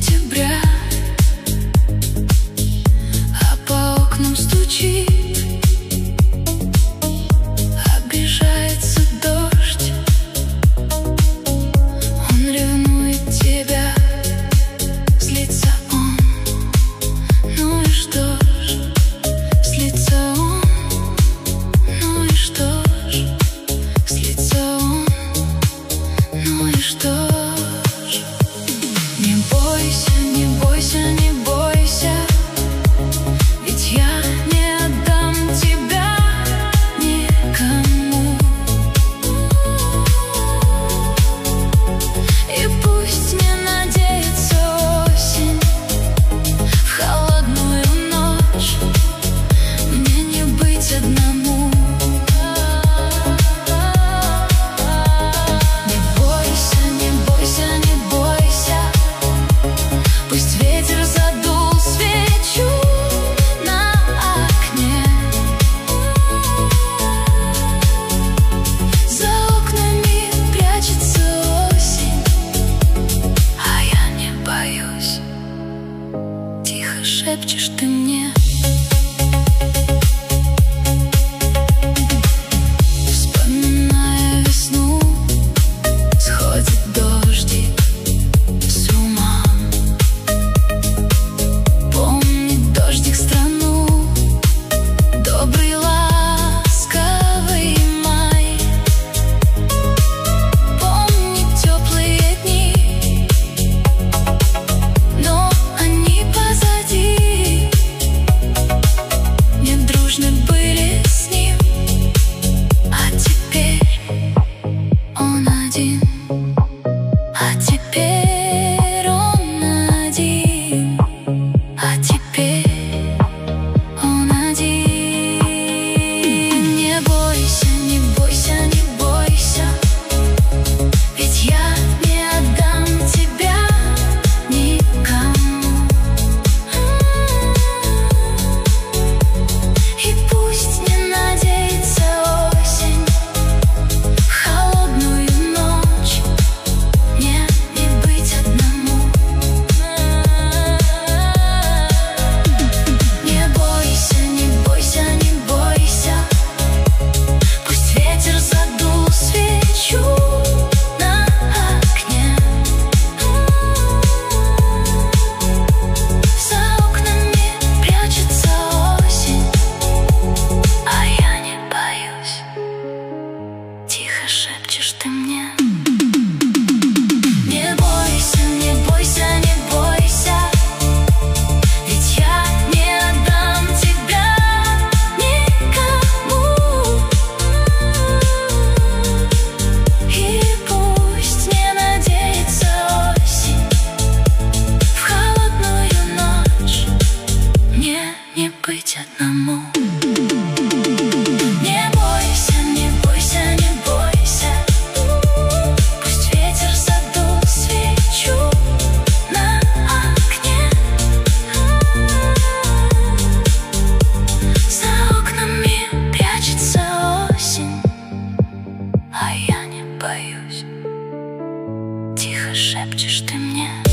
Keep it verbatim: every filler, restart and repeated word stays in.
сентября, а по окнам стучит, обижается дождь. Он ревнует тебя, злится он. Ну и что ж, злится он. Ну и что ж, злится он. Ну и что ж. Не бойся, не бойся, не бойся, ведь я не отдам тебя никому. И пусть не надеется осень в холодную ночь, мне не быть одному. Не бойся, не бойся, не бойся, пусть ветер задул свечу на окне. За окнами прячется осень, а я не боюсь. Тихо шепчешь ты мне. Вспоминая весну, сходит дождик с ума. Помнит дождик страну, добрый ласковый май. Помнит теплые дни, но они позади. Не дружны были с ним, а теперь он один. А теперь он один. А теперь он один. Не бойся, не бойся, не бойся, ведь я не отдам тебя никому. И пусть не надеется осень в холодную ночь, мне не быть одному. Не бойся, не бойся, не бойся, пусть ветер задул свечу на окне. За окнами прячется осень, а я не боюсь. Тихо шепчешь ты мне. Не бойся, не бойся, не бойся, ведь я не отдам тебя никому. И пусть не надеется осень в холодную ночь, мне не быть одному. Не бойся, не бойся, не бойся, пусть ветер задул свечу на окне. За окнами прячется осень, а я не боюсь. Тихо шепчешь ты мне.